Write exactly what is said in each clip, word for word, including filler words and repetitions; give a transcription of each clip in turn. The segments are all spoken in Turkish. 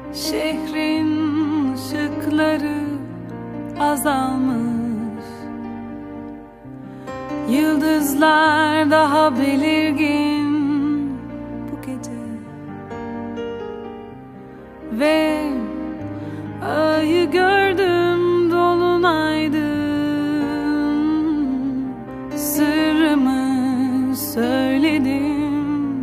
Şehrin ışıkları azalmış, yıldızlar daha belirgin bu gece ve ayı gördüm dolunaydı. Sırrımı söyledim,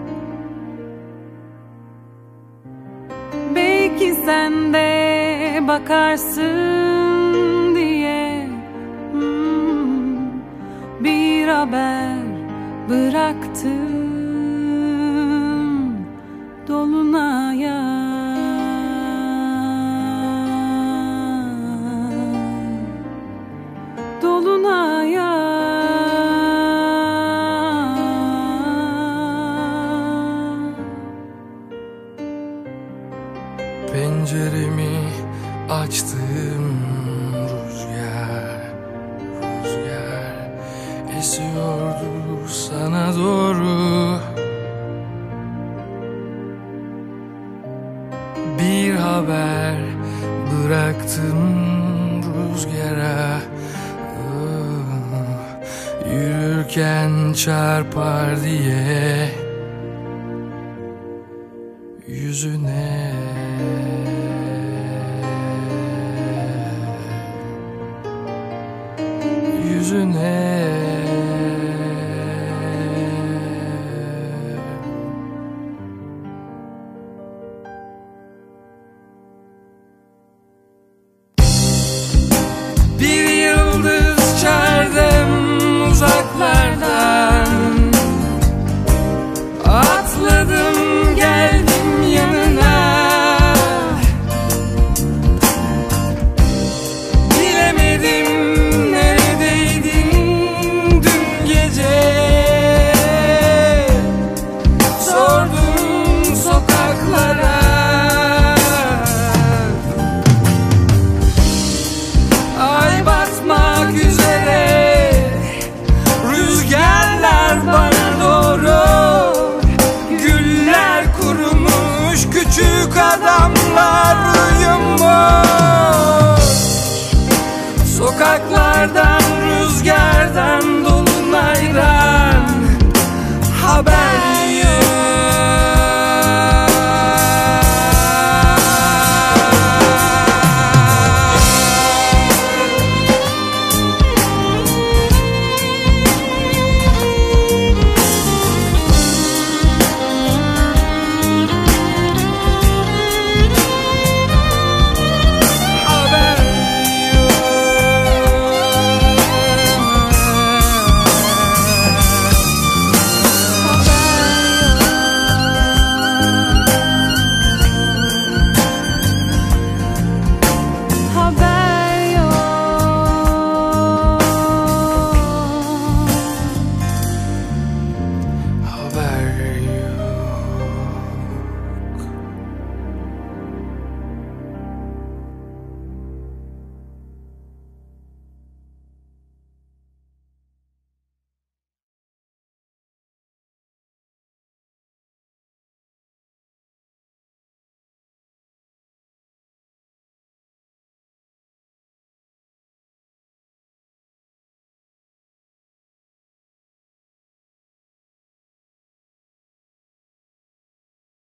belki sen de bakarsın diye hmm, bir haber bıraktım dolunaya. Dolunaya. Penceremi açtım, rüzgar, rüzgar esiyordu sana doğru. Bir haber bıraktım rüzgara, yürürken çarpar diye yüzüne. Yüzüne. Bir yıldız çağırdım uzaklardan, atladım geldim yanına. Bilemedim neredeydin dün gece, sordum sokaklara. Ay batmak üzere, rüzgarlar bana doğru, güller kurumuş küçük adamlar